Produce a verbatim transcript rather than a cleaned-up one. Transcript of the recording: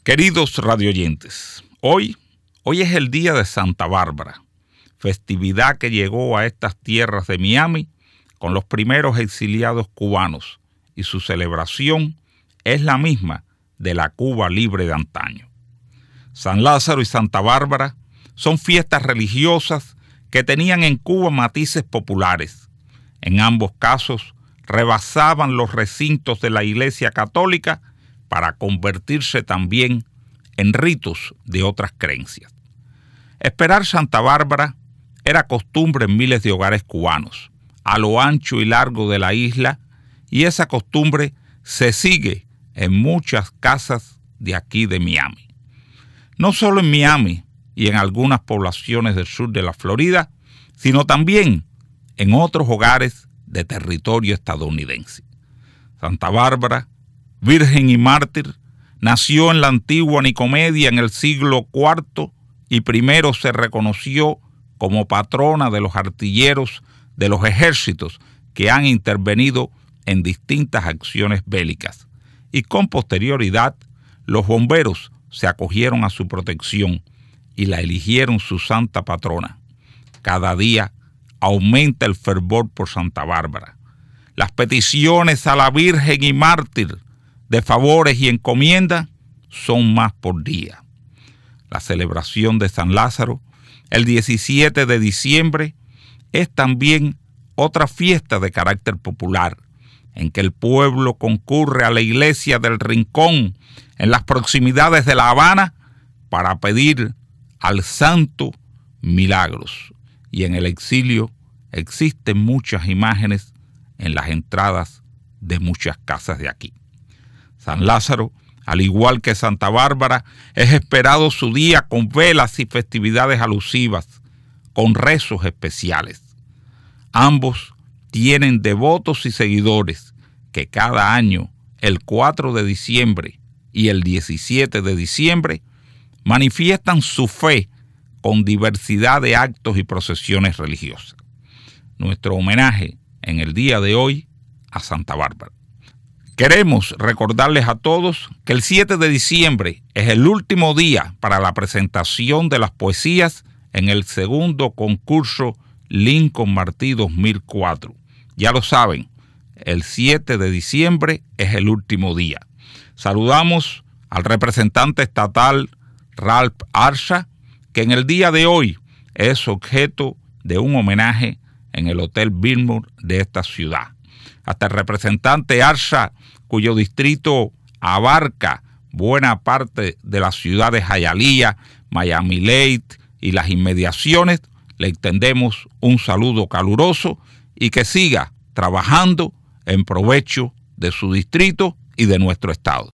Queridos radioyentes, hoy, hoy es el día de Santa Bárbara, festividad que llegó a estas tierras de Miami con los primeros exiliados cubanos, y su celebración es la misma de la Cuba libre de antaño. San Lázaro y Santa Bárbara son fiestas religiosas que tenían en Cuba matices populares. En ambos casos rebasaban los recintos de la Iglesia Católica para convertirse también en ritos de otras creencias. Esperar Santa Bárbara era costumbre en miles de hogares cubanos, a lo ancho y largo de la isla, y esa costumbre se sigue en muchas casas de aquí de Miami. No solo en Miami y en algunas poblaciones del sur de la Florida, sino también en otros hogares de territorio estadounidense. Santa Bárbara, virgen y mártir, nació en la antigua Nicomedia en el siglo cuarto y primero se reconoció como patrona de los artilleros de los ejércitos que han intervenido en distintas acciones bélicas, y con posterioridad los bomberos se acogieron a su protección y la eligieron su santa patrona. Cada día aumenta el fervor por Santa Bárbara. Las peticiones a la Virgen y mártir de favores y encomiendas son más por día. La celebración de San Lázaro, el diecisiete de diciembre, es también otra fiesta de carácter popular, en que el pueblo concurre a la iglesia del Rincón, en las proximidades de La Habana, para pedir al santo milagros. Y en el exilio existen muchas imágenes en las entradas de muchas casas de aquí. San Lázaro, al igual que Santa Bárbara, es esperado su día con velas y festividades alusivas, con rezos especiales. Ambos tienen devotos y seguidores que cada año, el cuatro de diciembre y el diecisiete de diciembre, manifiestan su fe con diversidad de actos y procesiones religiosas. Nuestro homenaje en el día de hoy a Santa Bárbara. Queremos recordarles a todos que el siete de diciembre es el último día para la presentación de las poesías en el segundo concurso Lincoln Martí dos mil cuatro. Ya lo saben, el siete de diciembre es el último día. Saludamos al representante estatal Ralph Arsha, que en el día de hoy es objeto de un homenaje en el Hotel Billmore de esta ciudad. Hasta el representante Arsha, cuyo distrito abarca buena parte de las ciudades de Hialeah, Miami-Dade y las inmediaciones, le extendemos un saludo caluroso y que siga trabajando en provecho de su distrito y de nuestro estado.